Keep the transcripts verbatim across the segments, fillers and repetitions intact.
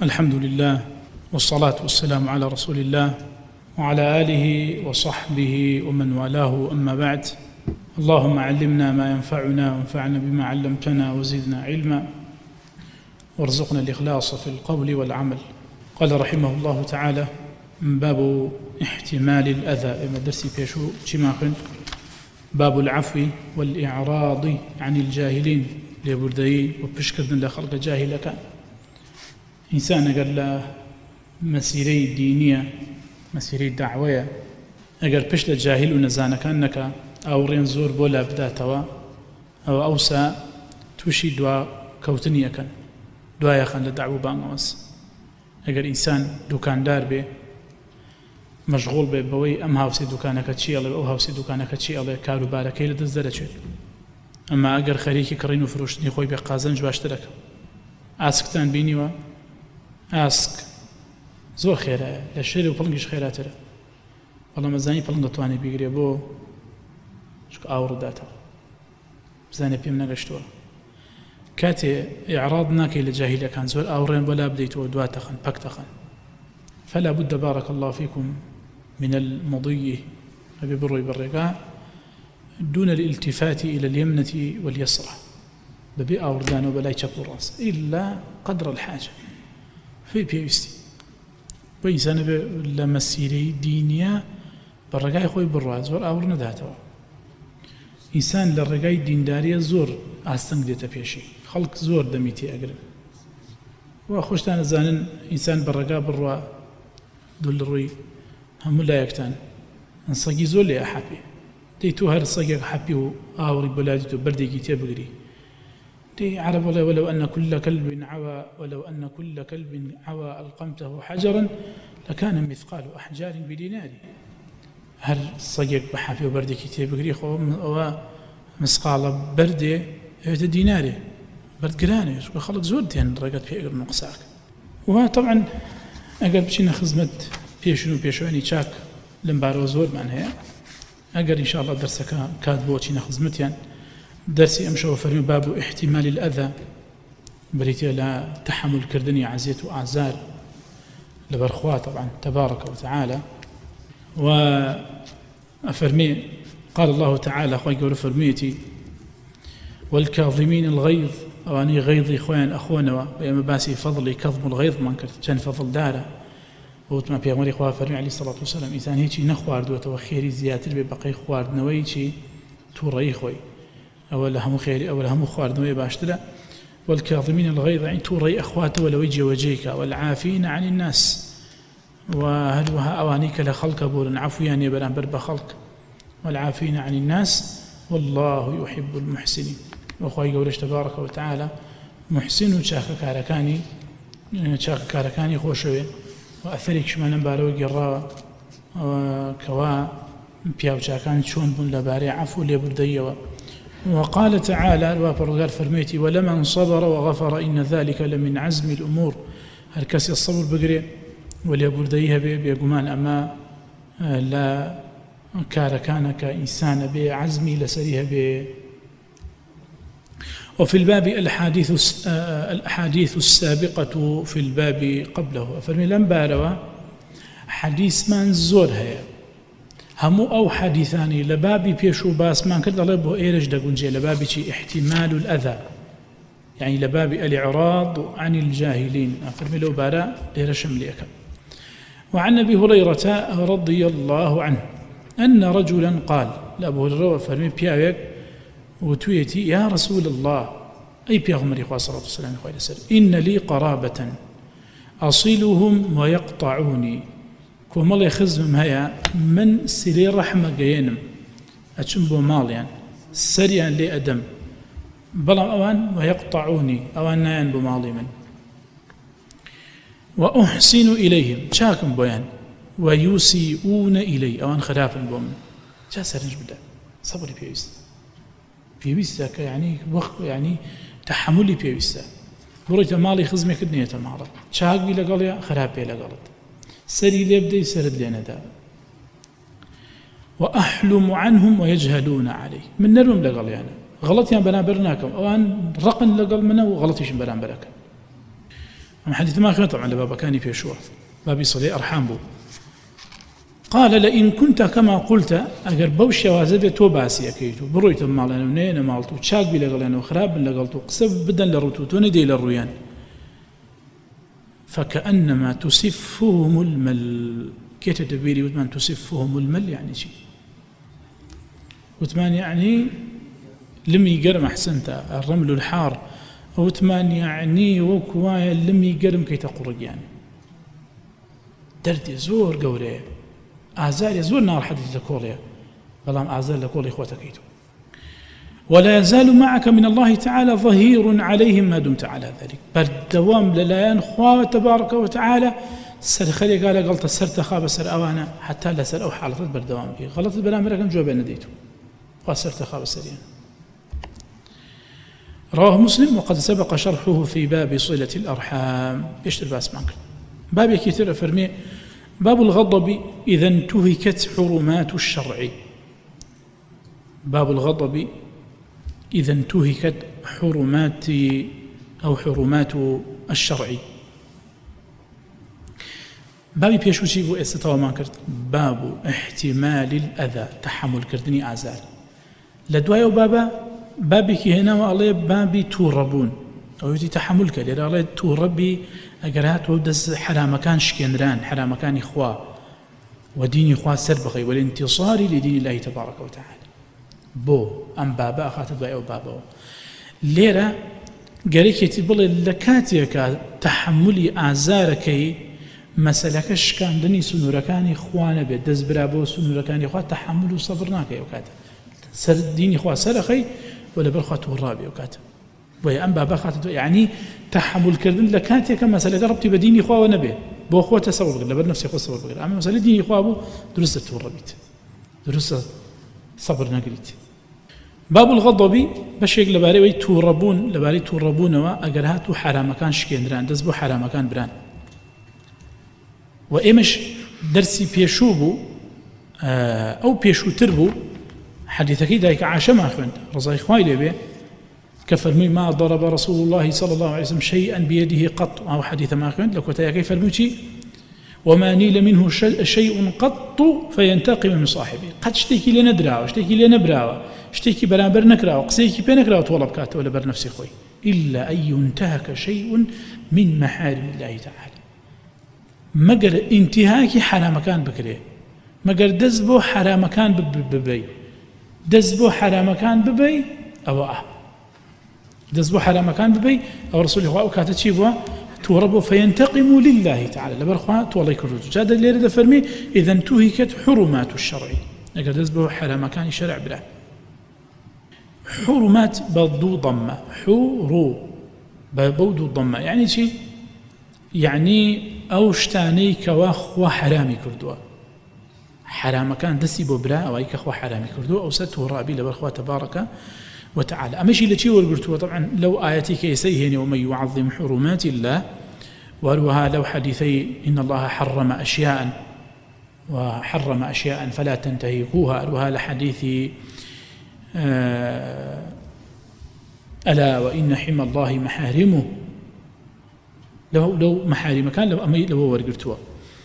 الحمد لله والصلاة والسلام على رسول الله وعلى آله وصحبه ومن والاه، أما بعد. اللهم علمنا ما ينفعنا وانفعنا بما علمتنا وزدنا علما وارزقنا الإخلاص في القول والعمل. قال رحمه الله تعالى: من باب احتمال الأذى. إما درسي بيشو جماخن باب العفو والإعراض عن الجاهلين لبردي وبشكردن لخلق جاهل كان إنسان قال له مسيري دينية مسيري دعوية أقل بشت الجاهل ونزانا كأنك أو رينزور بولا بداتوا أو أوسى توشي دوا كوتنية كان دوا يخان لدعو بانغوس. أقل إنسان دوكان دار به مشغول به بوي أم هاوسي دوكانك تشي الله أو هاوسي دوكانك تشي الله كارو باركي لدزدرجه. أما أقل خريكي كرين وفروشني خوي بقازن جواشترك ئاسکتان بینیوە ئاسک زۆر خێرایە لە شێر و پڵنگیش خێراترە، بەڵام مەزانی پڵنگ دەتوانێت بیگرێ بۆ چکە ئاوڕداتەوە بزانێ پێم نەگەشتووە. کاتێ ئیعراض ناکەی لە جاهیلەکان زۆر ئاوڕێن بۆ لا بدەیتەوە دواتەخەن پەکتەخەن. فلا بد بارك الله فيكم من المضي أبي بروي بالرقاء دون الالتفات إلى اليمنة واليسرى ببي أوردان وبلاي تشكو الرأس إلا قدر الحاجة في بيستي وإنسان لما السيري دينية بالرقاء يخوي بالرأس زور أورنا ذاته. إنسان للرقاء ديندارية زور أستنق ديتا بيشي خلق زور دميتي أقرب وأخوشتان زانن إنسان بالرقاء بالرأس دول الروي هم لا يكتان انصقي زور لي أحبي ديتو هر الصقي أحبي وآوري بلادتو بردي تبقري دي عرب الله ولو أن كل كلب عوى ولو أن كل كلب عوى ألقمته حجرا لكان مثقال أحجار بديناري. هر الصقي بحبي وبردي تبقري خو مسقال بردي هذا ديناري برد قراني خلق زور دين رقت في أقر نقصاك. وطبعا أقل بشينا خزمت بيشنو بيشواني شاك لمبارو زور معناها أقل إن شاء الله درسك كاتبو بشينا خزمتيان درسي أمشى وفرمي باب احتمال الأذى بريتي لا تحمل كردني عزيت وأعزار لبرخواه طبعا تبارك وتعالى. وأفرمي قال الله تعالى خوي قول فرميتي والكاظمين الغيظ أواني غيظي خوان أخونا ويا مباسي فضلي كظم الغيظ من كرت كان فضل داره وتما بيغمري خواه فرمي عليه الصلاة والسلام إنسان هيجي نخوارد وتوخيري زيادة ببقي خوارد نويجي توري خوي أولا هم خيري أولا هم خوارد نوي باشترا. والكاظمين الغيظ يعني توري أخواته ولو يجي وجيك والعافين عن الناس وهلوها أوانيك لخلق بول عفو يعني بلان برب خلق والعافين عن الناس والله يحب المحسنين. وخوي قولش تبارك وتعالى محسن وشاك كاركاني شاك كاركاني خوشوي وأثريك شمالا باروي قراء كوا بياو شاكان شون بن لباري عفو لبردية. وقال تعالى وقال فرميتي ولمن صبر وغفر إن ذلك لمن عزم الأمور. هالكسي الصبر بقري وليبرديها بيقمان أما لا كاركان كإنسان بعزمي لسريها ب. وفي الباب الأحاديث الأحاديث السابقة في الباب قبله. فرمي لم باروا حديث من زورها همو أو حديثاني لبابي بيشو باس ما كنت الله بو إيرج دقونجي لبابي شي احتمال الأذى يعني لبابي الإعراض عن الجاهلين. فرمي لو بارا ليرشم ليك. وعن أبي هريرة رضي الله عنه أن رجلا قال لأبو هريرة فرمي بياويك وتويتي يا رسول الله أي بيغمر إخوة صلى الله عليه وسلم إن لي قرابة أصلهم ويقطعوني كوم الله يخزم هيا من سلي رحمة جينم أتشنبو مال يعني سريعا لي أدم بلا أوان ويقطعوني أوان ناين بمالي من وأحسن إليهم شاكم بيان ويسيئون إلي أوان خلاف بومن جاسر نجبدا صبري بيوست بيوستا يعني وقت يعني تحملي بيوستا وريت مالي خزمي كدنية المعرض شاك بي لقاليا خراب بي لقالت سري ليبدي سرد لنا دا. وأحلم عنهم ويجهلون علي من نرم لقاليا أنا غلط يعني بنابرناكم أوان رقن لقال منه وغلطيش بنابرك. أما حديث ما كان طبعا لبابا كان بيشوه بابي صلي أرحام بو قال لئن كنت كما قلت أجر بوش وازبي تو باسي أكيدو برويت مالنا ونين مالتو تشاق بي لغلنا وخراب لغلتو قصب بدن لروتو تندي للرويان فكأنما تسفهم المل كي تدبيري وثمان تسفهم المل يعني شيء وثمان يعني لم يقرم أحسنت الرمل الحار وثمان يعني وكوايا لم يقرم كي تقرق يعني دردي زور قوري أعزال يزور نار حديث لكوليا بلام أعزال لكولي إخوتكيتو ولا يزال معك من الله تعالى ظهير عليهم ما دمت على ذلك بل دوام للايان خواه تبارك وتعالى سر خلي قال قلت سر تخاب سر أوانا حتى لا سر أو حالة بردوام بي غلط البلام لكن جواب نديته وسر تخاب سريا رواه مسلم وقد سبق شرحه في باب صلة الأرحام يشتر باس معك باب كثير فرمي باب الغضب إذا انتهكت حرمات الشرع باب الغضب إذا انتهكت حرمات أو حرمات الشرع بابي بيشوشي بو استطاع ما كرت باب احتمال الأذى تحمل كردني أعزال لدوايو بابا بابي كي هنا والله بابي توربون أو يجي تحمل كده الله توربي أجرات ودز حرام كان شكنران حرام كان إخوة ودين إخوة سربقي والانتصار لدين الله تبارك وتعالى بو أم بابا أخات دوايو بابا ليرة قالك يتبل لكاتيك تحملي أعزاركي مسألكش كان دني سنوركاني إخوانا بدز برابو سنوركاني إخوة تحمل وصبرناك يوكاتا سر دين إخوة سرخي ولا برخوة الرابي يوكاتا وهي أم بابا خاتد يعني تحمل كردن لكاتيك مسألة ربطي بدين إخوة ونبي بو أخوة تصور بغير لبر نفسي أخوة تصور بغير أما مسألة دين إخوة أبو درست توربيت درست صبر نقريت باب الغضب بشيك لباري وي توربون لباري توربون وأقرهاتو حرام كان شكيندران دزبو حرام كان بران وإمش درسي بيشوبو أو بيشو تربو حديثك دايك عاشا ما خند رضا إخواني لبي كفرمي ما ضرب رسول الله صلى الله عليه وسلم شيئا بيده قط أو حديث ما خند لكو تايا فرموشي وما نيل منه شيء قط فينتقم من صاحبه قد اشتكي لنا دراوة اشتكي لنا براوة اشتكي برابر نكراوة قسيكي بنكراوة طولب كاته ولا بر نفسي خوي إلا أن ينتهك شيء من محارم الله تعالى مقر انتهاكي حرام كان بكريه مقر دزبو حرام كان ببي دزبو حرام كان ببي أو أه دزبو حرام كان ببي أو رسول الله وكاتت شيبوا توربوا فينتقموا لله تعالى لبرخوا تولي كرجو جاد اللي يريد فرمي إذا انتهكت حرمات الشرع مقر دزبو حرام كان شرع بلا حرمات بضو ضمة حرو بودو ضمة يعني شيء يعني أو شتاني كواخوا حرامي كردوا حرام كان دسي ببرا أو أي كخوا حرامي كردوا أو سته رابي لبرخوا تبارك وتعالى أما شيء لتي ورقرتوا طبعا لو آياتي كيسيهن ومن يعظم حرمات الله وروها لو حديثي إن الله حرم أشياء وحرم أشياء فلا تنتهكوها أروها لحديث آه ألا وإن حمى الله محارمه لو لو محارم كان لو أمي لو ورقرتوا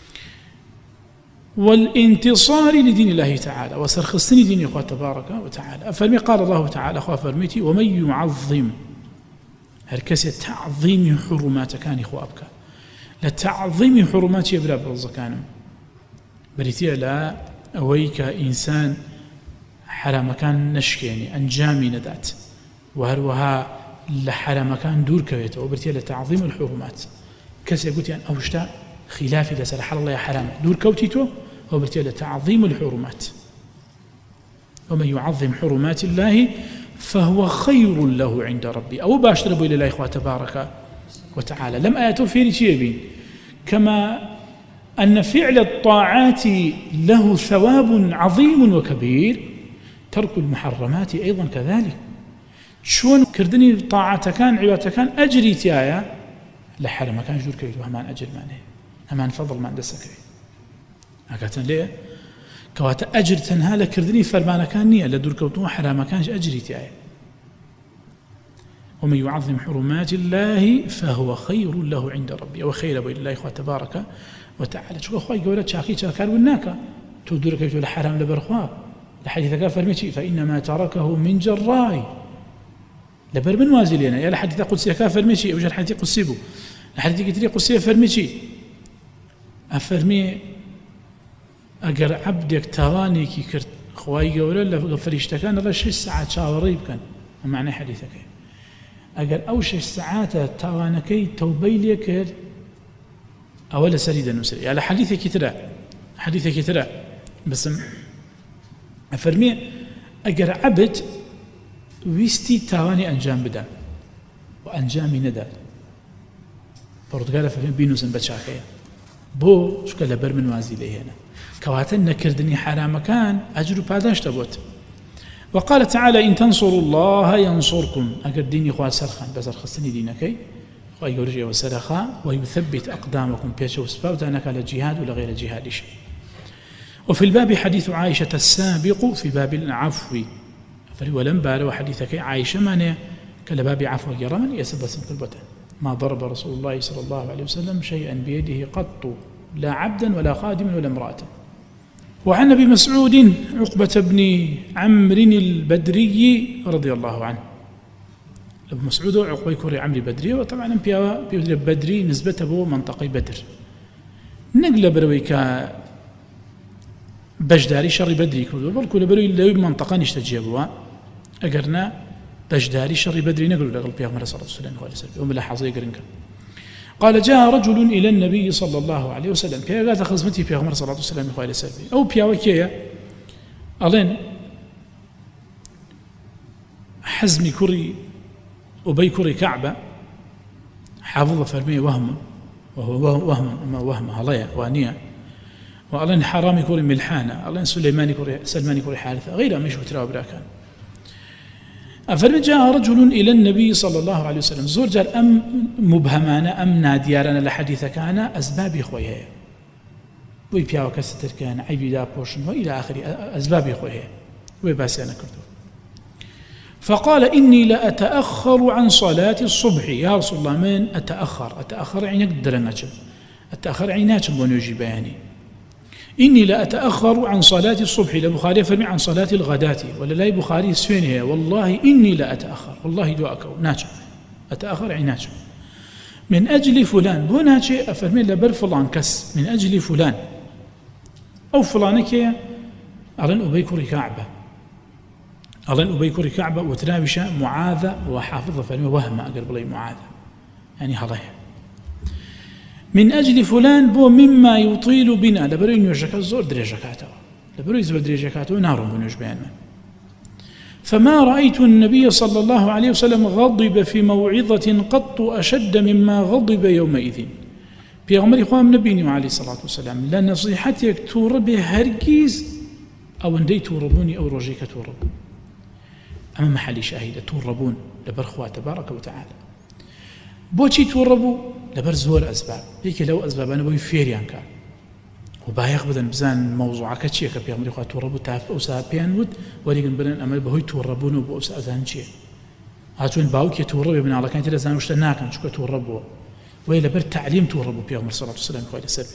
والانتصار لدين الله تعالى وسرخصني دين الله تبارك وتعالى فرمي قال الله تعالى أخوة فرميتي ومن يعظم هركسة تعظيم حرمات كان إخوة أبكى لتعظيم حرمات يبرا بالزكانم بريتيا لا أويك إنسان حرام كان نشكيني أنجامي ندات وهروها لحرام كان دور كويته وبرتيا لتعظيم الحرمات كسي قلت يعني أوشتا خلافي لسر حل الله يا حرام دور كوتيته وبرتيا لتعظيم الحرمات ومن يعظم حرمات الله فهو خير له عند ربي أو باشتربوا إلى الله إخوة تبارك وتعالى لم آياته في شيء كما أن فعل الطاعات له ثواب عظيم وكبير ترك المحرمات أيضا كذلك شون كردني طاعة كان عبادة كان أجري تيايا لحرم كان جور كيدو همان أجر مانه همان فضل ما ندسك أكاتن ليه كوات أجر تنها لكردني فرمان كان نية لدور كوتو حرام كانش أجري تيايا ومن يعظم حرمات الله فهو خير له عند ربي وخير بين الله تبارك وتعالى. شو أخوي قولت شاكي شاكر والناكا تدرك يقول الحرام لبرخوا لحديث كافر مشي فإنما تركه من جراي لبر من وازلينا يا لحديث قدسي كافر مشي أو حديث قدسيبو لحديث كتير قدسي فرمشي أفرمي أجر عبدك تراني كي كرت خواي قولا لا فريشتكان هذا شش ساعات شاوريب كان معنى حديثك أجر أو شش ساعات ترانكي توبي لك أولا سريدا نسري على حديث كتير حديث كتير بس أفرمي أجر عبد ويستي تراني أنجام بدا وأنجامي ندى برتقالة فهم بينوزن بتشاكية بو شو كلا بر من وازي لي هنا كواتن نكردني حرام كان أجر باداش تبوت. وقال تعالى إن تنصروا الله ينصركم أجر ديني خواه سرخان بزر خصني دينكي خواه يورجي وسرخا ويثبت أقدامكم بيش وسباب دانك على جهاد ولا غير جهاد شيء. وفي الباب حديث عائشة السابق في باب العفو ولم بارو حديثك عائشة مانع كلا باب عفو يرمن يسبس كلبته ما ضرب رسول الله صلى الله عليه وسلم شيئا بيده قط لا عبدا ولا خادما ولا امرأة. وعن ابي مسعود عقبة بن عمرو البدري رضي الله عنه. ابو مسعود عقبة كوري عمرو البدري وطبعا بيودر بدري نسبته منطقة بدر نقل برويكا بجداري شر بدري كردو بل كل بروي لو منطقة نشتجيبوا أجرنا بجداري شر بدري نقول لقل بيغمر صلى الله عليه وسلم وملا حظي قرنك. قال جاء رجل إلى النبي صلى الله عليه وسلم كي قال خزمتي بيغمر صلى الله عليه وسلم أو بياوكيا ألين حزمي كري وبي كري كعبة حافظ فرمي وهم وهو وهم أما وهم هلايا وانيا وألين حرامي كري ملحانة ألين سليماني كري سلماني كري حارثة غير مش وتراو براكان. فجاء رجل إلى النبي صلى الله عليه وسلم زور جال أم مبهمانا أم ناديارنا لحديث كان أسباب خويها وي بياو كستر كان عيبي دا بوشن وإلى آخر أسباب خويها وي باسيانا كردو. فقال إني لأتأخر عن صلاة الصبح يا رسول الله من أتأخر أتأخر عينك درناتشم أتأخر عيناتشم ونجي بياني إني لأتأخر عن صلاة الصبح لبخاري فرمي عن صلاة الغداة ولا لا بخاري سفينها والله إني لأتأخر والله دعاكو ناتشم أتأخر عيناتشم من أجل فلان بو ناتشي أفرمي لبر فلان كس من أجل فلان أو فلانك ألن أبيكر كعبة ألن أبيكر كعبة وتناوش معاذة وحافظة فرمي وهم أقرب لي معاذة يعني هلايا من أجل فلان بو مما يطيل بنا لبرو ينجك الزور دريجكاته لبرو يزور دريجكاته نار بنوش بيان فما رأيت النبي صلى الله عليه وسلم غضب في موعظة قط أشد مما غضب يومئذ. بيغمر إخوام نبيني عليه الصلاة والسلام لا نصيحتك تورب هرجيز أو اندي توربوني أو رجيك تورب أما محل شاهدة توربون لبرخوا تبارك وتعالى بوشي توربوا لبر زور أسباب هيك لو أسباب أنا بوي فيريان كان وبايق بدن بزان موضوعك شيء كبي أمري خاطر توربوا تعرف أوسا بيانود ولكن بدن أمر بهوي توربون وبأوسا أذان شيء هاتون باوك يتورب من على كانت لازم وشتناكن شو كتوربوا ويلا بر تعليم توربوا بي أمر صلى الله عليه وسلم قال سبي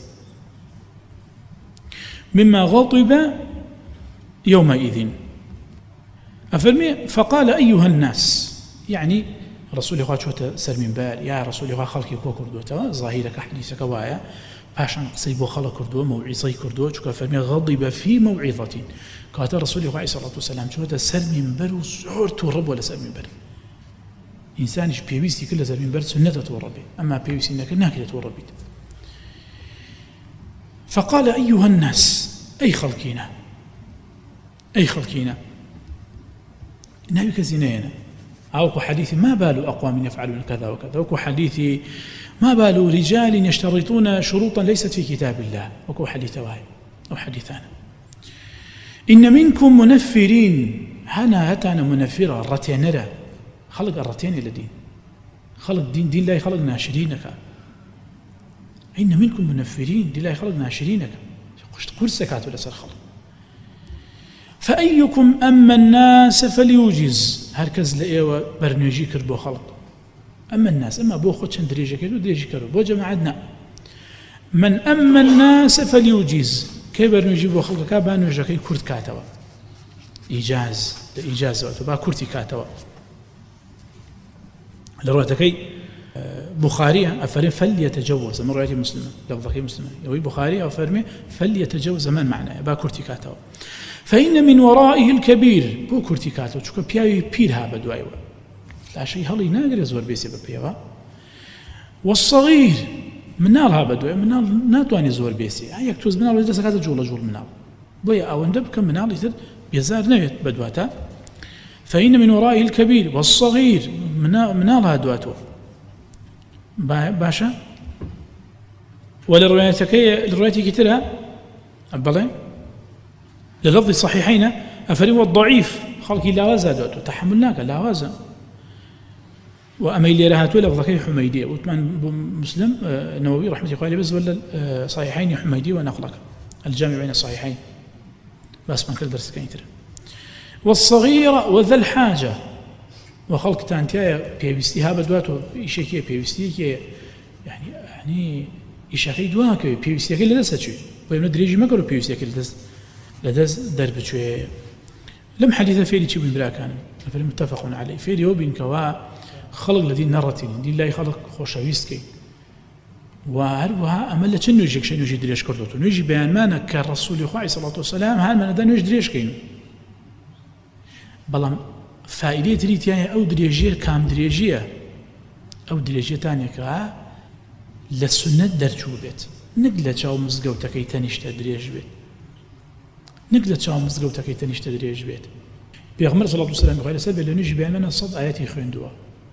مما غضب يومئذ. أفرمي فقال أيها الناس يعني رسول الله شو سر من بال يا رسول الله خلقي كو كردوتا ظاهرك حديثك وايا باشان قصيبو خلق كردو موعظه كردو شو فرمي غضب في موعظه قال رسول الله صلى الله عليه وسلم شو سر من بال وسعور تورب ولا سر من بال انسانش بيويسي كل سر من بال سنه توربي اما بيويسي انك ناكله توربي. فقال ايها الناس اي خلقينا اي خلقينا نبيك زينينا أو حديث ما بال أقوام يفعلون كذا وكذا وكو حديث ما بال رجال يشترطون شروطا ليست في كتاب الله وكو حديث واحد أو حديثان. إن منكم منفرين هنا هتانا منفرة الرتين نرى خلق الرتين إلى دين خلق دين دين لا يخلق ناشرينك إن منكم منفرين دين لا يخلق ناشرينك قشت كرسكات ولا سر خلق. فأيكم أما الناس فليوجز هركز لأيوة برنيجي كربو خلق أما الناس أما بو خود چند دريجة كدو دريجة كدو بو جماعتنا من أما الناس فليوجيز كبر نجيب خلقك بانو جاكي كرد كاتوا إيجاز إيجاز وتبا كرتي كاتوا لروتكي بخاري أفرم فليتجوز من رواية مسلمة لفظك مسلمة يوي بخاري أفرمي فليتجوز من معناه با كرتي كاتوا فإن من ورائه الكبير بو كرتي كاتوا چونك بياوي بير ها بدوايوا لا شيء هلي ناقر زور بيسي ببيوا والصغير منالها بدوايوا منال ناتواني زور بيسي هيك توز منال وجدسا كاتا جول جول منال بويا أو اندب كم منال يتر بيزار نويت بدواتا فإن من ورائه الكبير والصغير منالها دواتو باشا ولروايتك لروايتك كتيرها أبلين للفظ الصحيحين أفرم الضعيف خلقي لا وزا دواتو تحملناك لا وزا وأميل لها لفظك حميدية وثمان مسلم النووي رحمة الله عليه بس ولا صحيحين حميدية ونقلك الجامع بين الصحيحين بس ما كل درس كينتر والصغيرة وذا الحاجة وخلق تانتيا بيوستيها بدواتو إيشيكي بيوستيكي يعني يعني إيشاكي دواكي بيوستيكي لدسة شوي ويمنا دريجي ما قالوا بيوستيكي لدس لدس درب شوي لم حديث فيلي شوي بلا كان فيلي متفق عليه فيلي هو بين كوا خلق الذين نرتين دي الله خلق خوشويستكي وهروها أمل لتشنو يجيك شنو يجي دريش كردوتو نيجي بيان مانا كالرسول يخوعي صلى الله عليه وسلم هل من هذا نيجي دريش كينو بلام فائدة تريتيانيا أو دريجية كام دريجية أو دريجية تانية كا للسنة درجو بيت نقلة شاو مزقوتا كي تنشتا دريج بيت نقلة شاو مزقوتا كي تنشتا دريج بيت بيغمر صلى الله عليه وسلم بغير سبب لنجي بيان صد آياتي خويندوا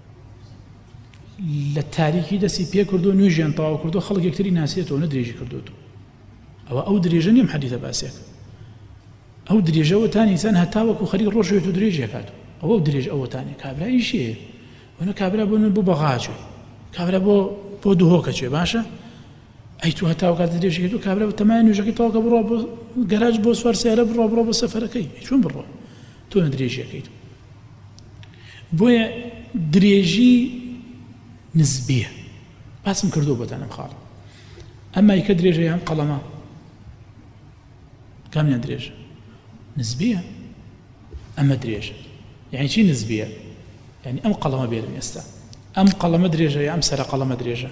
للتاريخي دسي بيه كردو نيجي انطاو كردو خلق يكتري ناسيتو ندريجي كردوتو أو أو دريجة نيم حديثة باسيك أو دريجة وتاني إنسان هتاوك وخليق الروش يتو دريجة كاتو أو دريج أو تاني كابرا أي شيء هنا كابرا بو بو بغاچو كابرا بو بو دوهوكا باشا أي تو هتاوك دريجة كاتو كابرا بو تمانين وجاكي توك برو بو جراج بو سفر سيارة برو برو بو سفر كي شون برو تو ندريجة كيتو بويا دريجي نسبية بس مكردو بتانا مخالف أما يكدريجة يام قلما كم يدريجة نسبية أما دريجة يعني شيء نسبية يعني أم قلما بيرمي أستا أم قلما دريجة يا أم سرى قلما دريجة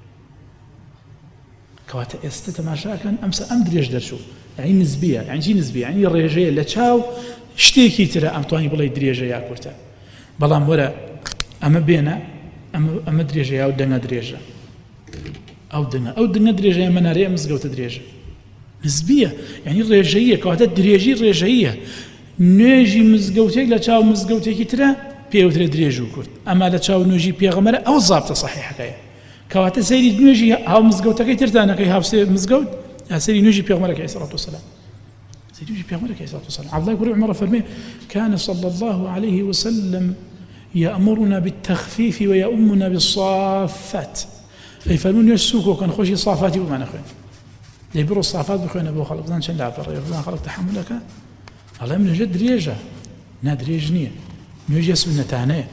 كواتا أستا تماشا كان أم أم دريجة درشو يعني نسبية يعني شيء نسبية يعني الرجية اللي تشاو شتيكي ترى أم تواني بلاي دريجة يا كورتا بلا مورا أما بينا أم أم دريجة يا ودنا دريجة أو دنا أو دنا دريجة يا مناري مزقوت دريجة نسبية يعني الرجية كواتا دريجي الرجية نوێژی مزگەوتێک لە چاو مزگەوتێکی ترە پێوترێ درێژ و کورد ئەما لە چاو نوێژی پێغەمبەرە ئەو زابتە صحیحەکەیە کەواتە سەیری نوێژی هاو مزگەوتەکەی ترتانەکەی هاوسێ مزگەوت یا سەیری نوێژی پێغەمبەرەکەی عەلەیهی سەڵاتو وەسەلام سەیری نوێژی پێغەمبەرەکەی عەلەیهی سەڵاتو وەسەلام عەبدوڵای کوڕی عومەر فەرمێ كان صلى الله عليه وسلم يأمرنا بالتخفيف ويؤمنا بالصافات فيفرمون يسوكو كان خوشي صافاتي وما نخوين يبرو الصافات بخوين أبو خلق زان شن لعبر يبرو خلق تحملك الله من جد دريجة نا دريج نية نوجه سنتانية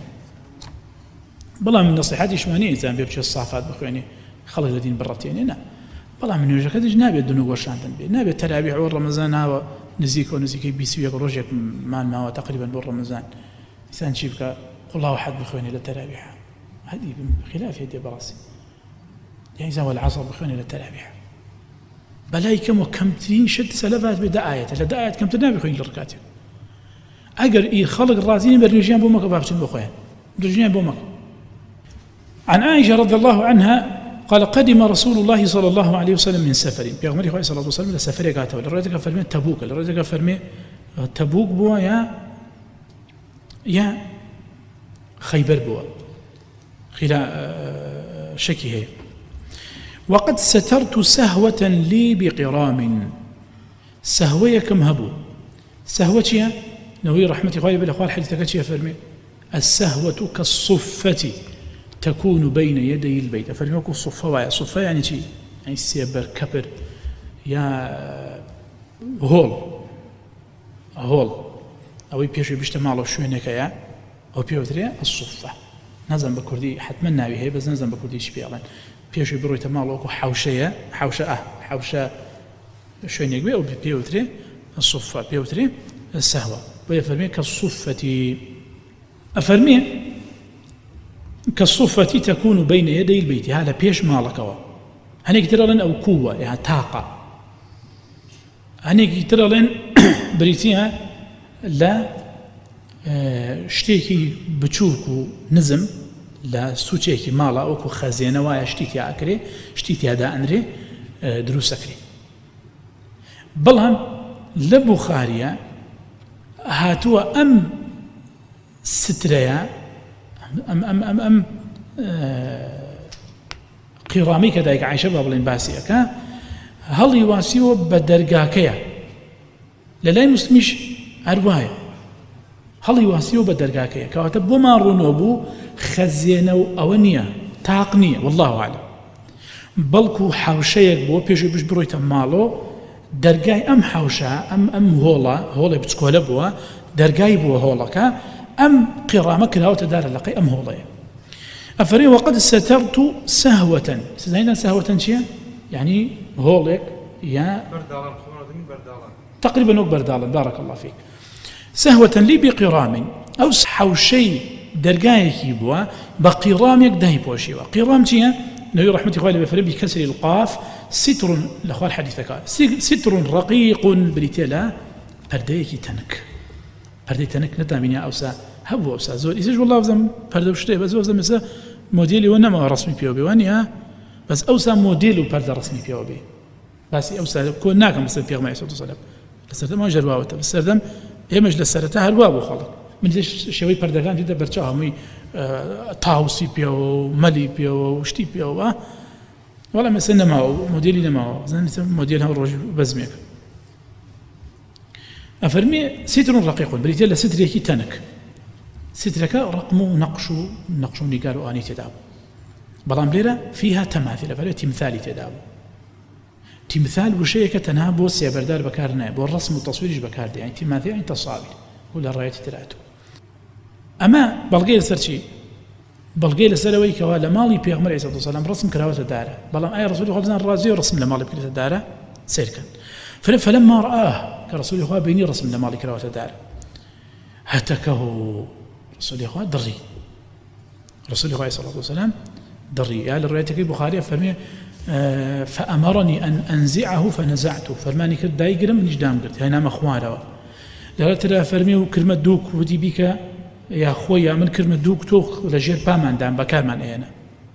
بلا من نصيحاتي شمانية إنسان بيبشي الصافات بخويني خلق الذين برتين نا بلا من نوجه كدج نابي الدنو وشانتن بي نابي الترابيع والرمضان هاو نزيك ونزيك بيسويك روجك مان ما هو تقريبا بالرمضان إنسان شيبك قل الله أحد بخويني للترابيع هذه بخلاف يدي براسي يعني إنسان والعصر بخويني للترابيع بلاي كم وكم ترين شد سلفات بدا آيات لدا آيات كم تنابي خوين للركاتب أجر إيه خلق الرازين برنجيان بومك وبابتن بخوين برنجيان بومك عن عائشة رضي الله عنها قال قدم رسول الله صلى الله عليه وسلم من سفر بيغمري خوي صلى الله عليه وسلم لسفر قاتوا لرأيتك فرمي تبوك لرأيتك فرمي تبوك بوا يا يا خيبر بوا خلا شكي هي وقد سترت سهوة لي بقرام سهوية كم هبو سهوة نوي رحمة الله بالأخوال حديثك يا فرمي السهوة كالصفة تكون بين يدي البيت فرميكو الصفة ويا صفة يعني شيء يعني سيبر كبر يا هول هول أو يبيشوا بيجتمعوا شو هناك يا أو بيوتريا الصفة نازم بكردي حتما ناوي هي بس نازم بكردي شبيالن بيشوي برويته مالوكو حوشيه حوشه اه حوشه شو نيجي او بيوتري الصفه بيوتري السهوه ويفرمي كالصفه افرمي كالصفه تكون بين يدي البيت هذا بيش مالكوا هنيك ترى لن او قوه يعني طاقه هنيك ترى لن بريتيها لا شتێکی بچووک و نزم لە سوچێکی ماڵە ئەوکو خەزێنە وایە شتی تیا ئەکرێ شتی تیادا ئەنرێ دروستەکرێ بەڵام لە بوخاریە هاتووە ئەم سترەیە ئەم ئەم ئەم ئەم قیڕامی کە دایک عایشە با بڵێن باسی ئەکا هەڵی واسیوە بە دەرگاکەیە لە لای موسڵمیش هەروایە هەڵی واسیوە بە دەرگاکەیە کەواتە بۆ ماڕوونەوە بوو خەزیێنە و ئەوە نییە تاق نییە والله ئاعلم بەڵکو حاوشەیەک بۆ پێشوی بش بڕۆیتە ماڵۆ دەرگای ئەم حاوشە ئەم ئەم هۆڵە هۆڵی بچکۆلە بووە دەرگای بووە هۆڵەکە ئەم قیڕامە کراوەتە دارە لەقەی ئەم هۆڵەیە ئەفەرمێ وەقەد سەتەرت سەهوەتەن سزانیدان سەهوەتەن چییە؟ یعنی هۆڵێک یا تقریبا وەک بەرداڵن بارك الله فيك سهوة لي بقرام أو حوشي درجايكي بوا بقرام يقدهي بوشيوا قرام تيا نبي رحمة الله بفرق بكسر القاف ستر الأخوال حديثك ستر رقيق بريتيلا برديكي تنك بردي تنك ندامينيا أوسا هبو أوسا زور إذا والله أفزم برد وشتي بس أوسا مثلا موديلي ونما رسمي بيوبي وانيا بس أوسا موديل وبرد رسمي بيوبي بس أوسا كون ناكم مثلا في غماء صلى الله عليه وسلم بس ما جرواوته بس سردم ئێمەش لە سەرەتا هەروە بوو خەڵک من شێوەی پەردەکان دیدە بەرچاو هەمووی تاوسی پێوە و مەلی پێوە و شتی پێوە وەڵام ئێستا نەماوە مۆدێلی نەماوە زانیتە مۆدێل هەم ڕۆژ بەزمێک ئەفەرمێ ستر ڕقیق بریتە لە سترێکی تەنک سترەکە ڕقم و نەقش و نەقش و نیگار و ئانی تێدا بوو بەڵام لێرە فيها تەماثیل ئەفەرمێ تیمثالی تێدا بوو تمثال وشيء تنها بو سيبردار بكارنا بو الرسم والتصوير بكار يعني تماثيل يعني تصاوير ولا رايت تراتو اما بلغي سرشي بلغي لسلوي كوالا مالي بيغمر عليه الصلاه والسلام رسم كراوه داره بلام اي رسول الله صلى الرازي ورسم لمالي بكراوه داره سيركن فلما راه كرسول الله بيني رسم لمالي كراوه داره هتكه رسول الله دري رسول الله صلى الله عليه وسلم دري قال يعني روايتك البخاري فرمي آه فأمرني أن أنزعه فنزعته فرماني كرد دايقرم من جدام قلت هاي نام أخواره لغاية ترى فرميه كلمة دوك ودي بك يا أخويا من كلمة دوك توخ لجير بامان دام بكار من أينا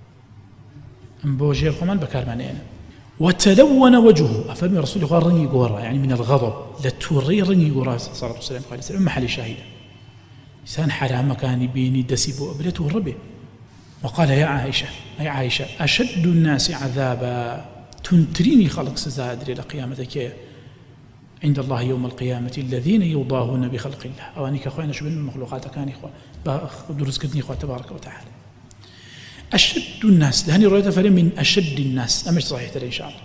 أم بو جير خمان بكار من أينا وتلون وجهه أفرمي رسول الله رني قورا يعني من الغضب لتوري رني قورا صلى الله عليه وسلم قال سلم محل شاهدة إنسان حرام كان بيني دسيبه أبلته الربي وقال يا عائشة أي عائشة أشد الناس عذابا تنتريني خلق سزادر إلى قيامتك عند الله يوم القيامة الذين يضاهون بخلق الله أوانيك أخواني شو من المخلوقات كان إخوة درس كدني إخوة تبارك وتعالى أشد الناس لهني رواية فريم من أشد الناس أمش صحيح ترى إن شاء الله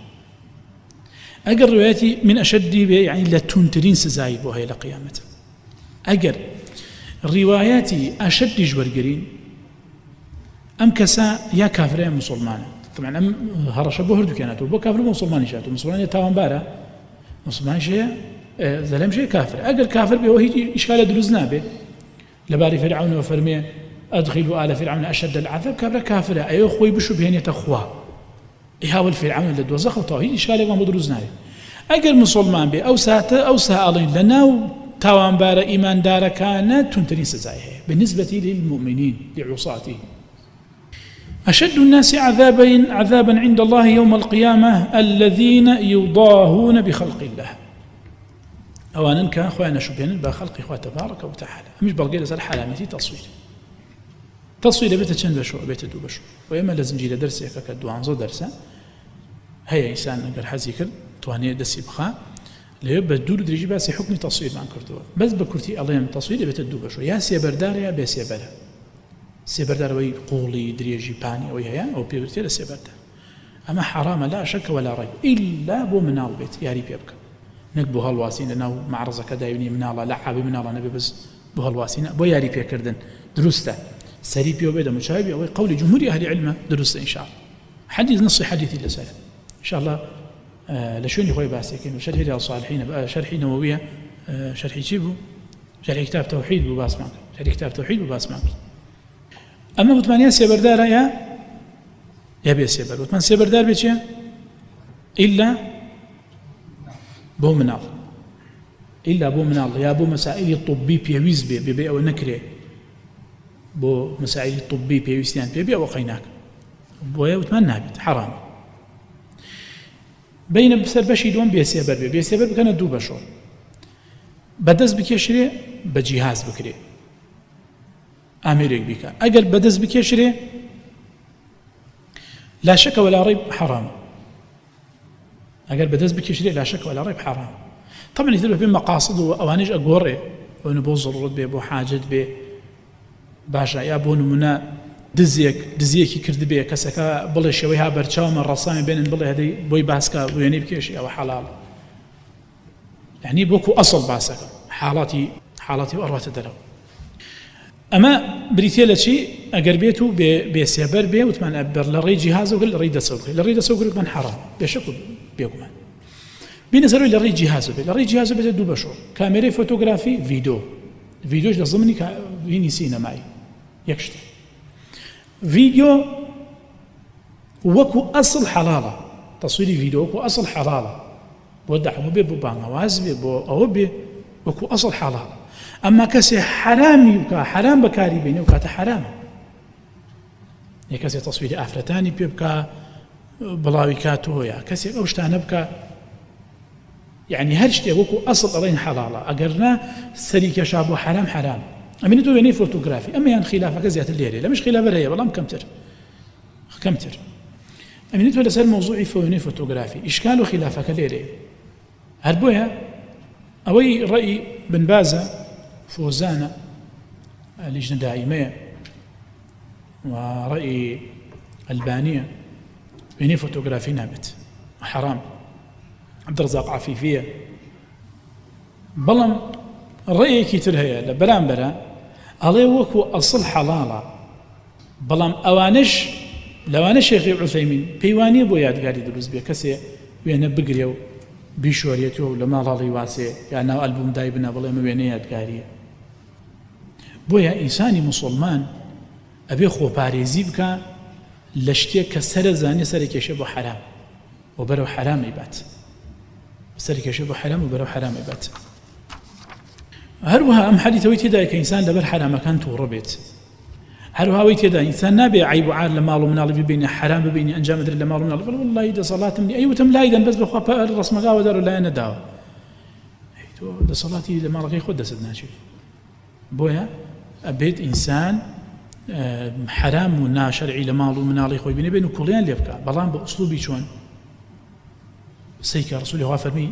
أجر روايتي من أشد يعني لا تنترين سزايد وهي إلى قيامته أجر رواياتي أشد جورجرين أم كسا يا كافرين مسلمان طبعا أم هرش أبو هردو كانت وبو كافر مسلمان شاتو مسلمان يتاوان بارا مسلمان شيء زلم شيء كافر أقل كافر به وهي إشكال دروزنا به لباري فرعون وفرمي أدخلوا آل فرعون أشد العذاب كافر كافر أيو خوي بشو بهن يتخوا إهاول فرعون اللي دوزخ وطاهي إشكال يقوم بدروزنا به أقل مسلمان به أو سات أو سائلين لنا تاوان بارا إيمان دارا كانت تنتري سزايه بالنسبة للمؤمنين لعصاته أشد الناس عذابا عذابا عند الله يوم القيامة الذين يضاهون بخلق الله أولا كان أخوانا شبهنا بخلق إخوة تبارك وتعالى مش بلقي لزال حلامتي تصوير تصوير بيت تشن بشو بيت دو بشو وإما لازم جيل درسي كدوان زو درسا هيا إنسان نقر حزيكر تواني دسي بخا ليبقى الدول دريجي باسي حكم تصوير ما كردوا بس بكرتي الله من تصوير بيت دو بشو يا سيبردار يا بيسيبرها سيبردار وي قولي دريجي باني أو هيا أو بيبرتي لا سيبردار أما حرام لا شك ولا ريب إلا بو منال بيت يا ريب يبقى نكبو هالواسين لأنه معرضة كدايوني منالا لعابي منالا نبي بس بو هالواسين بو يا ريب يكردن دروسته سەری پێوە بێ دەموچاوی ئەوەی قولی جمهوری ئەهلی علمە دروستە ئینشاءالله حدیث نصی حدیثی لەسەرە ئینشاءالله لە شوێنی خۆی باسێکین و شەرحی ریاض الصالحین شەرحی نەوەویە شەرحی چی بوو شەرحی کتاب تەوحید بوو باسمان کرد شەرحی کتاب تەوحید بوو باسمان کرد ئەمە وتمانیان سێبەردارە یا یا بێ سێبەر وتمان سێبەردار بێ چییە ئیلا بۆ مناڵ ئیلا بۆ مناڵ یا بۆ مەسائلی طبی پێویست بێ بێ ئەوە نەکرێ بۆ مەسائلی طبی پێویستیان پێ بێ ئەوە قەیناک بۆیە وتمان نابێت حرام بینە سەر بەشی دووەم بێ سێبەر بێ بێ سێبەر بکەنە دوو بەشۆ بەدەست بکێشرێ بە جیهاز بکرێ ئامێرێک بیکە ئەگەر بەدەست بکێشرێ لا شەکە وەلا ڕەیب حرام ئەگەر بەدەست بکێشرێ لا شەکە وەلا ڕەیب حرام طبعا ئیتر بەبێ مەقاسد و ئەوانەش ئەگۆڕێ ئەوەنە بۆ زەڕورەت بێ بۆ حاجەت بێ باشە یا بۆ نمونە دزێک دزیەکی کرد بێ کەسەکە بڵێ شێوەی ها بەرچاومە ڕەسامی بێنن بڵێ هەدەی بۆی باسکە وێنەی بکێشی ئەوە حەڵاڵ یعنی بۆکو ئەسڵ باسەکە حاڵاتی حاڵاتی ئەڕواتە دەرەوە ئەمە بریتێ لە چی ئەگەر بێت و بێ سێبەر بێ وتمان بەر لە ڕێی جیهاز و لە ڕێی دەسەوکرێ لە ڕێی دەسەوکرێت من حەرام بێشەک و بێگومان بینە سەرۆی لە ڕێی جیهاز بێت لە ڕێی جیهاز بێت دوو بەشۆ کامێرەی فۆتۆگرافی ڤیدۆ ڤیدۆش لە زمانی وینی سینەمایی یەک شتە ڤیدیۆ وەکو ئەسڵ حەڵاڵە تەسویری ڤیدۆ وەکو ئەسڵ حەڵاڵە بۆ دەحمە بێ بۆ بانگەواز بێ بۆ ئەوە بێ وەکو ئەسڵ حەڵاڵە ئەمما کەسێ حرامی بکە حرام بەکاری بێنێ و کاتە حرامە یە کەسێ تەسویری ئافرەتانی پێ بکە بڵاوی کاتۆیە کەسێک ئەو شتانە بکە یعنی هەر شتێک وەکو ئەسڵ ئەڵێن حەڵاڵە ئەگەر نا سەری کێشا بۆ حرام حرام ئەمینە تۆ وێنەی فۆتۆگرافی ئەمەیان خلافەکە زیاتر لێرێ لەمەش خلافە هەیە بەڵام کەمتر کەمتر ئەمینە تۆ لەسەر مۆزوعی وێنەی فۆتۆگرافی ئیشکال و خلافەکە لێرێ هەر بۆیە ئەوەی ڕەئی بن بازە فۆزانە لیژنە دائیمەیە و ڕەئی ئەلبانیە وێنەی فۆتۆگرافی نابێت حرام عەبدڕەزاق عەفیفیە بەڵام ڕێیەکی تر هەیە لە بەرامبەرە ئەڵێ وەکو ئەسڵ حەڵاڵە بەڵام ئەوانش لەوانە شێخی عوسەیمین پەیوانیە بۆ یادگاری دروست بێ کەسێ وێنە بگرێ و بیشۆرێتەوە و لە ماڵاڵی واسێ یا ناو ئەلبوم دای بنا بڵێ ئەمە وێنەی یادگاریە بۆیە ئینسانی موسڵمان ئەبێ خۆپارێزی بکە لە شتێک کە سەرە زانێ سەرکێشێ بۆ حرام و بەرەو حرامی بات سەرکێشێ بۆ حرام و بەرەو حرامی بات هەروەها ئەم حەدیثەوەی تێدایە کە ئینسان لەبەر حرامەکان تووڕە بێت هەروەهاوەی تێدا ئینسان نابێ عیب و عار لە ماڵ و مناڵی ببینێ حرام ببینی ئەنجام بدرێت لە ماڵ و مناڵ بڵێ وەڵڵاهی دەسەڵاتم نییە ئەیوتم لایدەن بەس بەخوا ڕسمەگاوە دەر و لایە نەداوە تۆ دەسەڵاتی لە ماڵەکەی خۆت دەست ناچێت بۆیە ئەبێت ئینسان حرام و ناشەرعی لە ماڵ و مناڵی خۆی بینێ بێن و کوڵیان لێ بکە بەڵام بە ئوسلوبی چۆن سەیکە ڕسوولی خوا فەرمی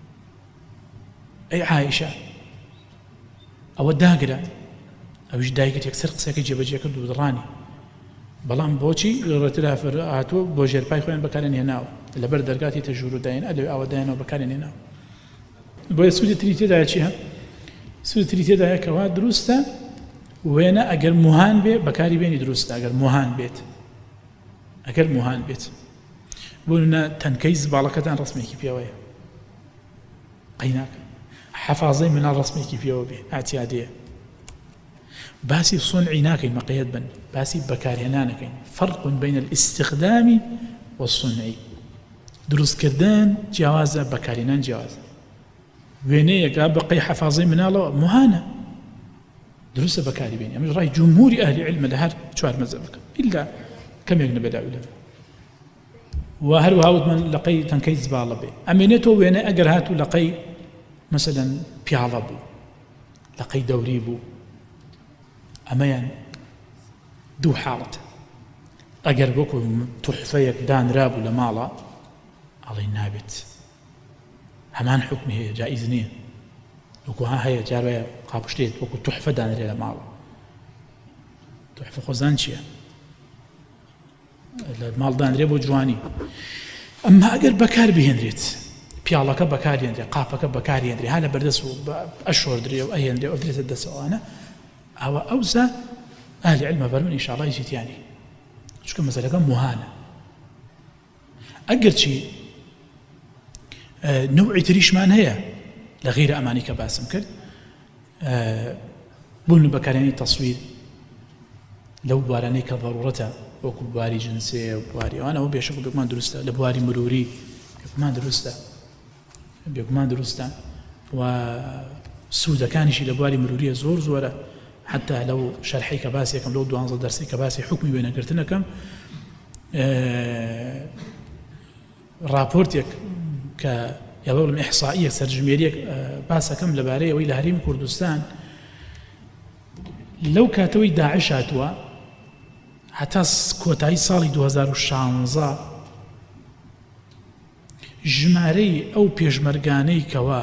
ئەی عایشە ئەوە داگرە ئەویش دایکت یەکسەر قسەکەی جێبەجێ کرد و دڕانی بەڵام بۆچی ڕێترا هاتووە بۆ ژێرپای خۆیان بەکارێن هێناوە لەبەر دەرگاتی تەژور و داین ئەلێ ئەوە دایانەوە بەکارێن هێناوە بۆیە سوودی تری تێدایە چی هە سوودی تری تێدایە کەوا دروستە وێنە ئەگەر موهان بێ بەکاری بێنی دروستە ئەگەر موهان بێت ئەگەر موهان بێت بۆ نمونە تەنکەی زباڵەکەتان ڕسمێکی پێوەیە قەیناکە حەفازەی مناڵ ڕسمێکی پێوە بێ ئاعتیادەیە باسی صنعی ناکەین مەقەیەت بن باسی بەکارهێنانەکەین فەرق بین الاستخدام والصنعی دروستکردن جیاوازە بەکارهێنان جیاوازە وێنەیەکە بەقەی حەفازەی مناڵەوە موهانە دروستە بەکاری بێنی ئەمەش ڕای جمهوری ئەهلی عیلمە لە هەر چوار مەذهبەکە ئیلا کەمێک نەبێداوی لەبێ و هەروەها وتمان لەقەی تەنکەی زباڵە بێ ئەمێنێتەوە وێنە ئەگەر هاتوو لەقەی مثلەن پیاڵە بوو لەقەی دەوری بوو ئەمەیان دوو حاڵەتە ئەگەر وەکو توحفەیەک دانرابوو لە ماڵە ئەڵێ نابێت هەمان حکمی هەیە جائیز نییە وەکو ها هەیە جارێ قاپشتێت وەکو توحفە دانرێ لە ماڵە توحفە خۆزان چییە لە ماڵ دانرێ بۆ جوانی ئەمما ئەگەر بەکار بهێنرێت پیاڵەکە بەکارهێنرێ قاپەکە بەکارهێنرێ ها لە بەردەست و ئەشۆردرێ و ئەهێنرێ و ئەدرێتە دەسەوانە ئەوە ئەوزە ئەهلی عیلم فەرموون ئینشاءڵڵا هیچیتیانی چونکە مەسەلەکە موهانە ئەگەرچی نوعی تریشمان هەیە لە غیرە ئەمانی کە باسم کرد بوون بەکارهێنانی تەسویر لەو بوارانەی کە ضرورەتە وەکو بواری جنسێ و بواری ئەوانەوە بێشک و بێگومان دروستە لە بواری مروری بێگومان دروستە بێگومان دروستە و سوودەکانیشی لە بواری مروریە زۆر زۆرە حتى لو شرحي كباسي كم لو دوانزة درسي كباسي حكمي بين قرتنا كم آه رابورتك ك يضل إحصائية سرجميرية آه باسا كم لبارية وإلى هريم كردستان لو كاتوي داعش هاتوا حتى كوتاي صالي دو هزار وشانزة جماري أو بيجمرقاني كوا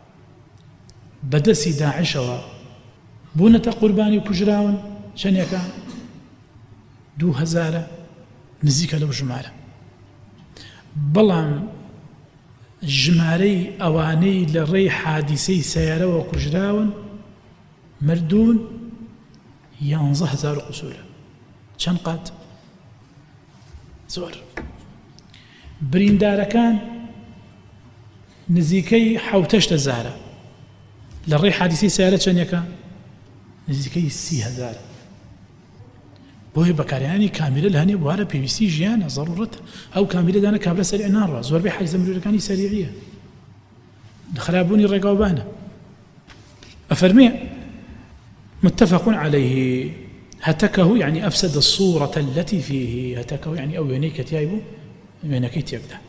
بدسي داعشوا بوونەتە قوربانی و کوژراون چەندێکە دوو هەزارە نزیکە لەو ژمارە بەڵام ژمارەی ئەوانەی لە ڕێی حادیسەی سەیارەوە کوژراون مردوون یانزە هەزار و قوسورە چەند قات زۆر بریندارەکان نزیکەی حەوتەشت هەزارە لە ڕێی حادیسەی سەیارە چەندێکە نزیکەی سی هەزار بۆیە بەکارهێنانی کامێرە لە هەنێ بوارە پێویستی ژیانە ضرورەتە ئەو کامێرەدانە کابرا سەریع ناڕوا زۆربەی حاجزە مرۆڤەکانی سەریعیە خراببوونی ڕێگاوبانە أفرمي متفق عليه هتكه يعني أفسد الصورة التي فيه هتكه يعني أو ينيك تيايبو ينيك تيبدا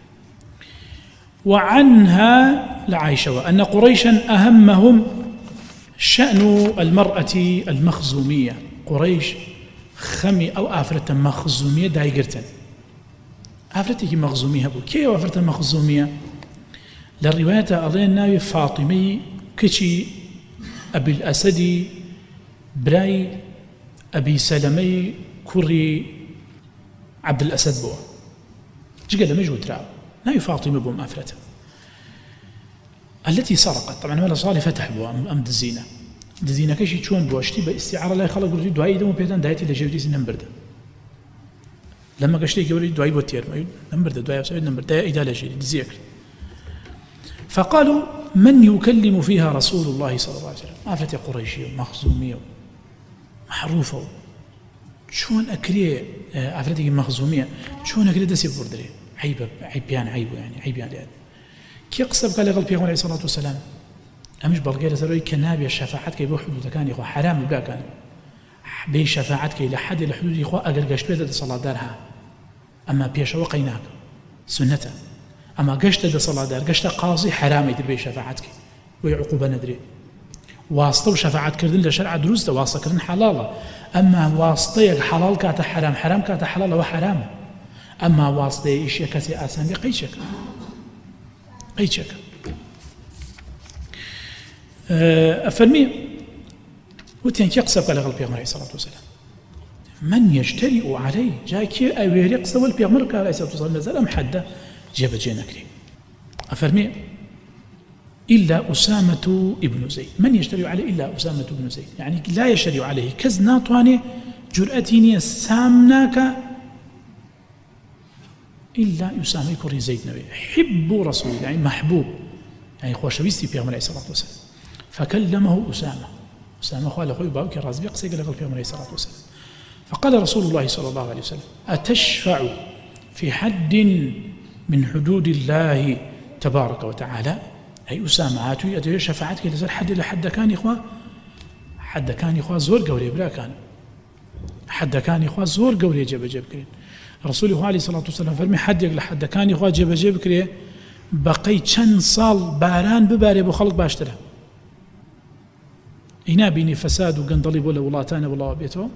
وعنها لعائشة أن قريشا أهمهم شأن المرأة المخزومية قريش خمي أو آفرة مخزومية دايقرتن آفرته مخزومية بو كي آفرة مخزومية للرواية أظن ناوي فاطمي كشي أبي الأسد براي أبي سلمي كوري عبد الأسد بو جقل مجهود راو ناوي فاطمة بو آفرته التي سرقت طبعا ولا صالي فتح بو أم دزينة دزينة كشي تشون بواشتي باستعارة لا يخلق ورد دعاي دمو بيتان دايتي لجيبتي نمبرده لما قشتي يقول دعاي بوتير نمبرده دعاي وسعيد نمبرده إدالة جيري دزيك فقالوا من يكلم فيها رسول الله صلى الله عليه وسلم آفة قريشية مخزومية معروفة شون أكري آفة مخزومية شون أكري دسي بوردري عيب عيبيان عيب يعني عيبيان يعني كي قصب قال قال بيغمر عليه الصلاة والسلام أمش بلغير سروي كنابي الشفاعات كي بو حدود كان يخو حرام بقى كان بي شفاعات كي لحد الحدود يخو أقل قشت بيدا صلاة دارها أما بيش وقيناك سنة أما قشت دا صلاة دار قشت قاضي حرام يدير بي شفاعات كي ويعقوبة ندري واسطة وشفاعات كردن لشرع دروس واسطة كردن حلالة أما واسطة حلال كاتا حرام حرام كاتا حلال وحرام أما واسطة إيش يكسي آسان بقيشك قيشك أفرمي وتين كي قصب قال البيغمبر عليه الصلاة والسلام من يجترئ عليه جاي كي أويري قصب البيغمبر عليه الصلاة والسلام نزل أم حدا جاب جينكري أفرمي إلا أسامة ابن زيد من يجترئ عليه إلا أسامة ابن زيد يعني لا يجترئ عليه كزناطواني جرأتيني سامناك إلا يسامى كوري زيد نبي حب رسول يعني محبوب يعني خوشويستي بيغمبر عليه الصلاة والسلام فكلمه أسامة أسامة قال أخوي باوك الرازبي قصي قال بيغمبر عليه الصلاة والسلام فقال رسول الله صلى الله عليه وسلم أتشفع في حد من حدود الله تبارك وتعالى أي أسامة هاتوي أتوي شفاعتك لزر حد لحد كان إخوة حد كان إخوة زور قوري بلا كان حد كان إخوة زور قوري جب جب كرين رسول الله عليه الصلاة والسلام فرمي حد يقل حد كان إخوة جب جب كرين بقي چند صال باران بباري بو خلق باشتره هنا بيني فساد وقندلي ولا ولاتان ولا بيته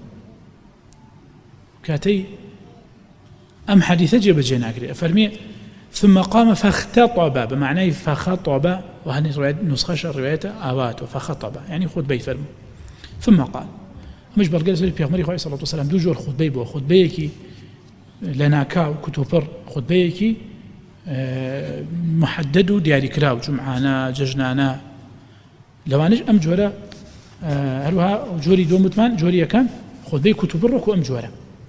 كاتي أم حديث جب جناكري فرمي ثم قام فاختطب بمعنى فخطب وهذه نسخة الرواية آواته فخطب يعني خطبة فرمي ثم قال مش برجع زي بيغمري عليه الصلاة والسلام دو جور خطبة بو خطبة كي لنا كاو كتوبر خطبة كي محدد دياري كراو جمعانا ججنانا لوانج أم جورا هلوها جوري دو متمان جوري كان خذ بي كتب الرك وأمجوره.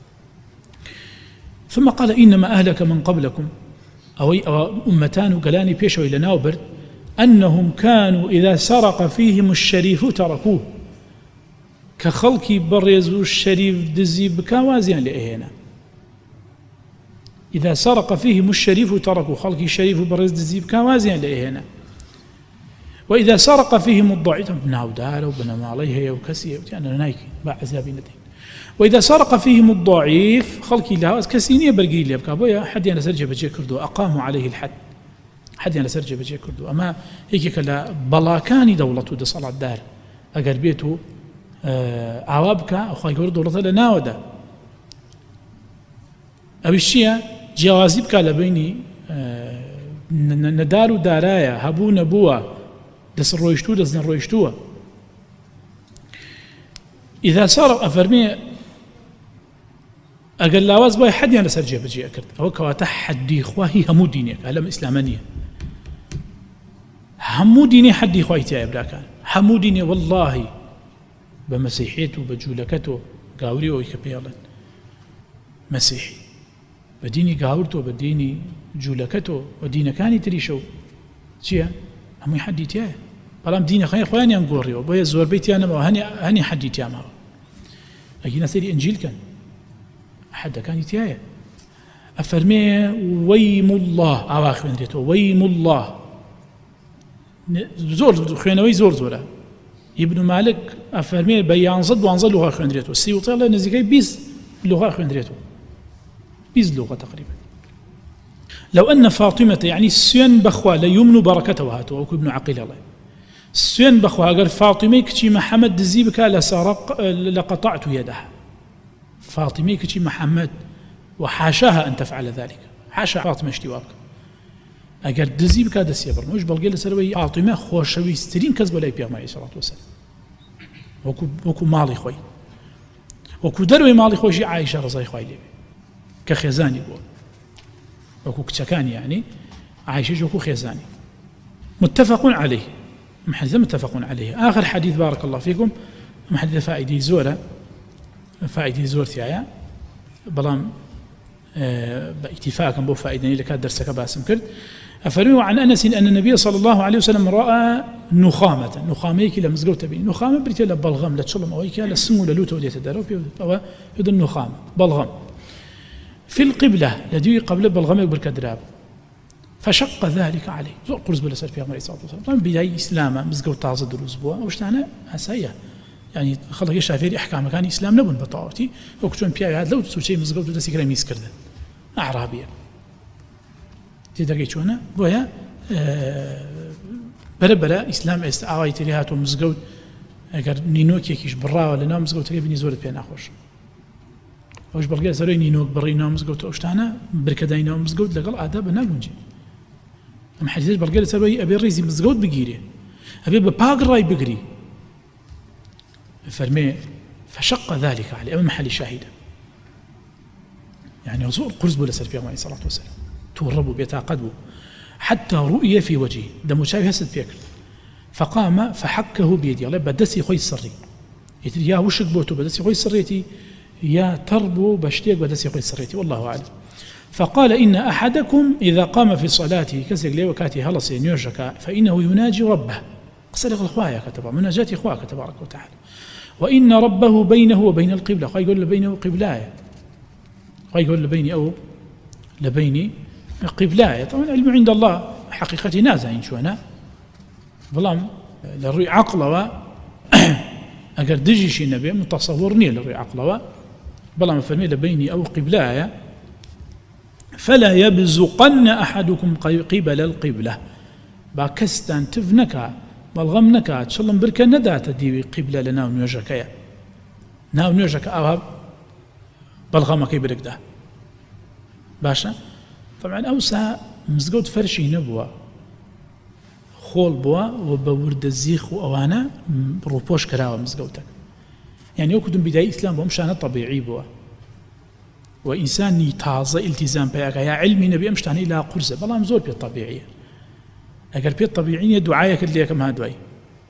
ثم قال إنما أهلك من قبلكم أو أمتان وقلاني بيشوا إلى ناوبرد أنهم كانوا إذا سرق فيهم الشريف تركوه كخلقي بريزو الشريف دزي بكاوازيان لأهينا. إذا سرق فيهم الشريف تركوا خلقي الشريف بريز دزي بكاوازيان لأهينا. وإذا سرق فيهم الضعيف بناو دار وبنا عليه وكسي أنا نايكي بعذابي ندين. وإذا سرق فيهم الضعيف خلقي لها كسينية برقي لي بكابويا حد أنا سرجة بجي كردو أقاموا عليه الحد حد أنا سرجة بجي كردو. أما هيك كلا بلاكاني دولته دي صلاة دار أقر بيته عوابك أخوي يقول دولته لناودا أبي الشيء جوازيبك لبيني ندارو دارايا هبو نبوة دس الرويشتو دس الرويشتو. إذا صار أفرمي أقل لاواز باي حد يعني سرجة بجي أكرد أو كواتا حدي خواهي همو دينيك هلم إسلامانية همو ديني حدي خواهي تايب راكان همو ديني والله بمسيحيته بجولكته قاوري ويكبيالا مسيحي بديني قاورته بديني جولكته وديني كاني تريشو تيا همو حدي تايب بلام ديني خواهي خواني أنقوري وبايا زور بيتي أنا وهني هني حدي تايب هاو أجينا سيري إنجيل كان حدا كان يتيايا أفرمي ويم الله أواخر من ريته ويم الله زور خيانوي زور زورا ابن مالك أفرمي بيان صد وانزل لغة خيان ريته السيوطي الله نزيكي بيز لغة خيان ريته بيز لغة تقريبا. لو أن فاطمة يعني السين بخوا ليمن بركته وهاته أو ابن عقيل الله السين بخوا قال فاطمة كتي محمد دزيبك لسرق لقطعت يدها فاطمة كتي محمد وحاشاها أن تفعل ذلك حاشا فاطمة اشتواك أجر دزي بك هذا السيبر مش بلقي سروي فاطمة خوشوي سترين كذب ولا يبيع معي صلى الله عليه وسلم وكو وكو مالي خوي وكو دروي مالي خوي شي عايشة رضي خوي لي كخزاني بو وكو كتكاني يعني عايشة وكو خزاني متفق عليه محدث متفق عليه. آخر حديث بارك الله فيكم محدث فائدي زورة فائدي زورتي عيا بلام باكتفاء بو فائدة اللي كان درسك باسم كرد. أفرموا عن أنس أن النبي صلى الله عليه وسلم رأى نخامة نخاميك لما زقوت بي نخامة بريتي بلغم لا تشلم أو هيك لا سمو للوتو ديت دارو أو يد النخامة بلغم في القبلة الذي قبل بلغم بركدراب فشق ذلك عليه زور قرز بلا سر في عمر صلى الله عليه وسلم بداية إسلام مزقوت تعزد الأسبوع وش تعنى هسايا يعني خلق يشافير أحكام كان إسلام نبون بطاوتي وكتون بيا هذا لو تسوي شيء مزقوت وده سكرة ميس كردن أعرابية تدقي شونا بويا أه بلا بلا إسلام استعاوي تريهات ومزقوت أجر نينوك يكيش برا ولا نام مزقوت تري بني زورت بين أخوش وش بلقي سري نينوك بري نام مزقوت وش تعنى بركداي نام مزقوت لقل آداب نابونجي أم حديث بلقي سري أبي الريزي مزقوت بقيري أبي بباق راي بقري فرمي فشق ذلك عليه أمام محل شاهدة يعني وزور قرز بولا سر في عليه الصلاة والسلام توربوا بيتعقدوا حتى رؤية في وجهه دم شايف هسد فيك فقام فحكه بيدي الله بدسي خوي السري يتري يا وشك بوتو بدسي خوي السريتي يا تربو بشتيك بدسي خوي السريتي والله أعلم. فقال إن أحدكم إذا قام في صلاته كسر لي وكاتي هلص ينيوجك فإنه يناجي ربه قصدق الخوايا كتبع مناجاة إخواك تبارك وتعالى وإن ربه بينه وبين القبلة خا يقول بينه قبلاية خا يقول لبيني أو لبيني قبلاية طبعا العلم عند الله حقيقة نازعين شو أنا بلام للرؤي عقلة أقر دجي شي نبي متصورني للرؤي عقلة بلام فرمي لبيني أو قبلاية فلا يبزقن أحدكم قبل القبلة باكستان تفنكا بلغم نكات شلون بركة ندات دي قبلة لنا ونيوجك يا ناو نيوجك أوهب بلغم كيبرك ده باشا طبعا أوسع مزقود فرشي نبوة خول بوا وبورد الزيخ وأوانا روبوش كراوة مزقودك يعني وكدن بداية إسلام ومشان طبيعي بوا وإنسان يتعظى التزام بياك يا علمي نبي أمشتاني إلى قرزة بلا مزور بالطبيعية أقل بيت طبيعية دعاية اللي كم هادوي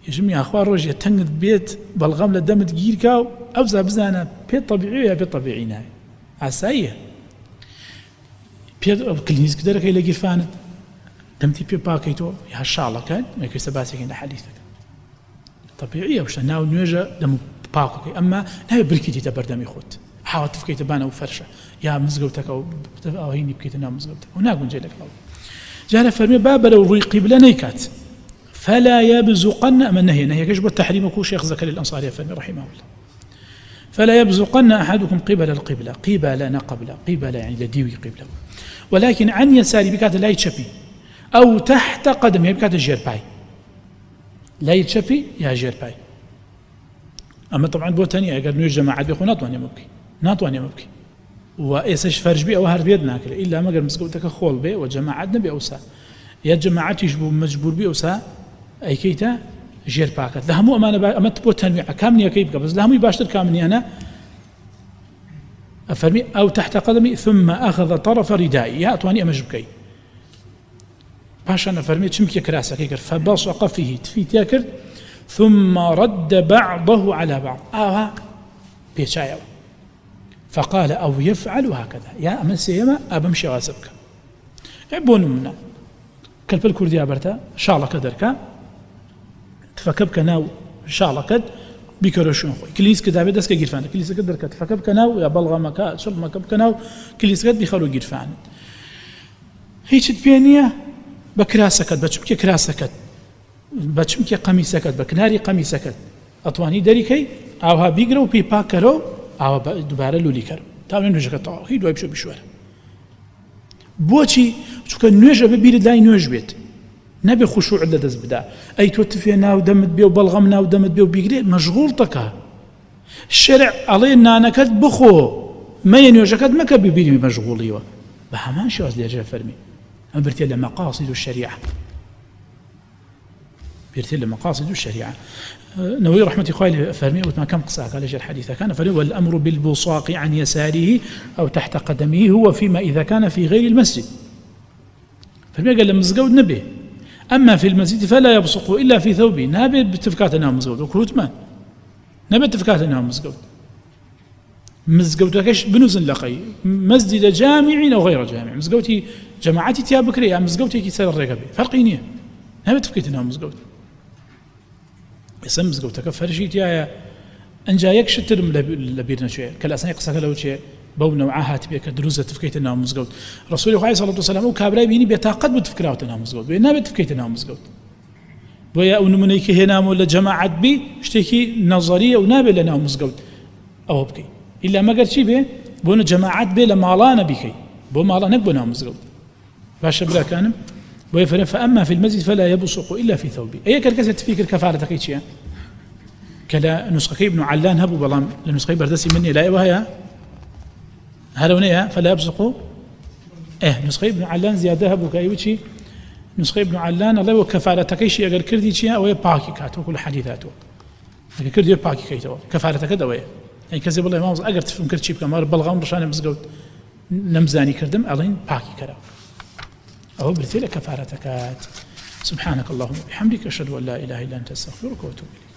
يجمع أخوار رجع تنقذ بيت بالغم لدمت جيركا أو زابزانا بيت طبيعي يا بيت طبيعي ناي عساية بيت كلينيس كده كي يلاقي فاند دمتي بي باكيتو يا شاء الله كان ما يكسب باسك عند حديثك طبيعية وش ناو نيجا دم باكوكي أما نهي بركيتي تبردم يخوت حاول تفكيت بانا وفرشة يا مزقوتك أو أو هيني بكيت ناو مزقوتك وناقول جيلك لو جانا فرمي باب لو روي قبلة نيكات فلا يبزقن أما النهي نهي كجب التحريم وكو شيخ زكريا الأنصاري فرمي رحمه الله فلا يبزقن أحدكم قبل القبلة قبلنا قبل قبل يعني لديوي قبله ولكن عن يساري بكات لا يتشبي أو تحت قدمه بكات الجيرباي لا يتشبي يا جيرباي أما طبعا بوتانية أقدر نيجي جماعة بيخو ناطوان يمبكي ناطوان يمبكي وإيساش فرج بي أو هر بيدنا كله إلا ما قال مسكوتك خول بي وجماعتنا بأوسا يا جماعة يجبو مجبور بأوسا أي كيتا جير باكت لهمو أما أنا أما تبو تنويع كامني كيف بس لهمو يباشر كامني أنا أفرمي أو تحت قدمي ثم أخذ طرف ردائي يا أطواني أمجبكي باشا أنا فرمي تشمكي كراسة كيكر فبصق فيه تفيت ياكر ثم رد بعضه على بعض آه بيشايو فقال أو يفعل هكذا يا أمن سيما أبمشي غاسبك عبون منا كالب الكردية برتا شاء الله كدركا تفكبك ناو شاء الله كد بيكروشون خوي كليس كتابة دسك جيرفان كليس كدركا تفكبك ناو يا بلغة مكا شرب مكبك ناو كليس كد بيخلو جيرفان هيش تبينية بكراسكت بتشمكي كراسكت بتشمكي قميصكت بكناري قميصكت أطواني دريكي أو ها بيجرو بيباكرو أو دوباره لولی کرد تا اون نوجه کتا هی دوای بشو بشوره بوچی چون نوجه ببیرد لای نوج بیت نبی خشوع لدز بدا أي توتفينا ودمت بيه وبلغمنا ودمت بيه وبيقري مشغول تكا الشرع علينا نكد بخو ما ينوجكد ما كبي بيري مشغوليوه بهمان شو أصلي أجل فرمي أما برتي مقاصد الشريعة برتي مقاصد الشريعة نووي رحمة الله فرمي وما كم قصة قال جل حديثه كان فرمي والأمر بالبصاق عن يساره أو تحت قدمه هو فيما إذا كان في غير المسجد فرمي قال لما مزقود نبي أما في المسجد فلا يبصق إلا في ثوبه نبي باتفاقات أنه مزقود وكروت ما نبي اتفاقات أنه مزقود مزقود كش بنوزن لقي مسجد جامع أو غير جامع مزقودي جماعتي تيا بكري يعني مزقودي كي سير الرقبة فرقينيه نبي اتفاقات أنه مزقود اسم مزقود كفر شيء تيا أنجا يكشتر لبيرنا شيء كالأسنى قصة لو شيء بو نوعها تبي كدروزة تفكيت أنها مزقود رسول الله صلى الله عليه وسلم وكابراي بيني بيتعقد بتفكرات أنها مزقود بينا بتفكيت أنها مزقود ويا ونمنيك هنا ولا جماعة بي اشتكي نظرية ونابل أنها مزقود أو بكي إلا ما قال شيء به بون جماعات بي لما لا نبيكي بو ما لا نبونها مزقود باش بلا كانم ويفرن فأما في المسجد فلا يبصق إلا في ثوبه أي كركسة تفكر كفارة كيتشيا كلا نسخة ابن علان هبو بلام لنسخة بردسي مني لا وهي هلونيها فلا يبصقوا إيه نسخة ابن علان زيادة هبو كايوتشي نسخة ابن علان الله وكفارة كيشي أجر كردي شيء أو يباكي كاتو كل حديثاته لكن كردي يباكي كيتو كفارة كذا ويا يعني كذب الله ما أجر تفهم كرد شيء كمار بلغام رشان مزقود نمزاني كردم ألين باكي كذا أو برتيل كفارة كات سبحانك اللهم وبحمدك أشهد أن لا إله إلا أنت أستغفرك وأتوب إليك.